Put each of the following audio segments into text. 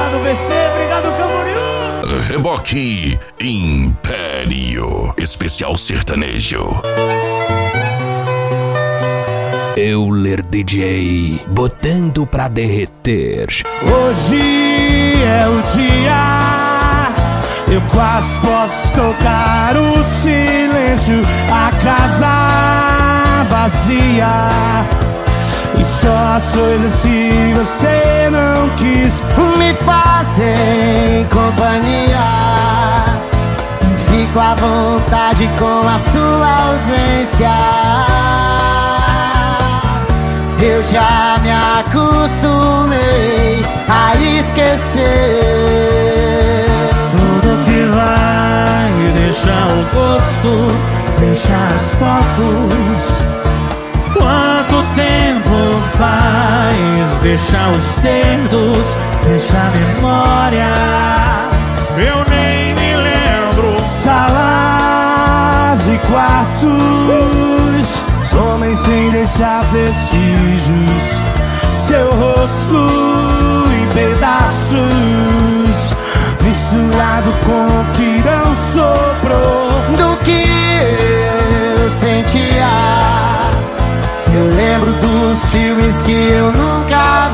Obrigado, BC. Obrigado, Camboriú. Reboque Império, especial sertanejo. Euler DJ, botando pra derreter. Hoje é o dia, eu quase posso tocar o silêncio, a casa vazia. E só as coisas se você não quis me fazem companhia. E fico à vontade com a sua ausência. Eu já me acostumei a esquecer tudo que vai deixar o gosto, deixar as fotos. Quanto tempo faz deixar os dedos, deixar a memória? Eu nem me lembro. Salas e quartos, homens sem deixar vestígios, seu rosto em pedaços, misturado com o que não sobrou do que eu sentia. Eu lembro dos filmes que eu nunca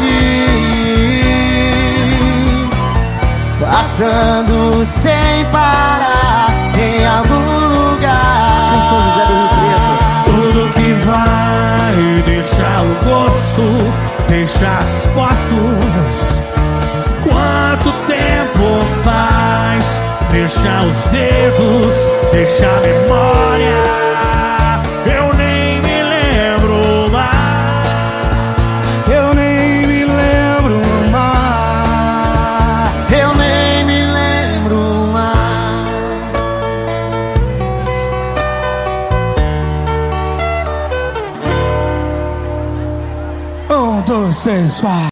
vi, passando sem parar em algum lugar. Tudo que vai deixar o gosto, deixar as fotos. Quanto tempo faz deixar os dedos, deixar a memória? Eu nem me lembro mais. Eu nem me lembro mais. Eu nem me lembro mais. 1, 2, 3, 4.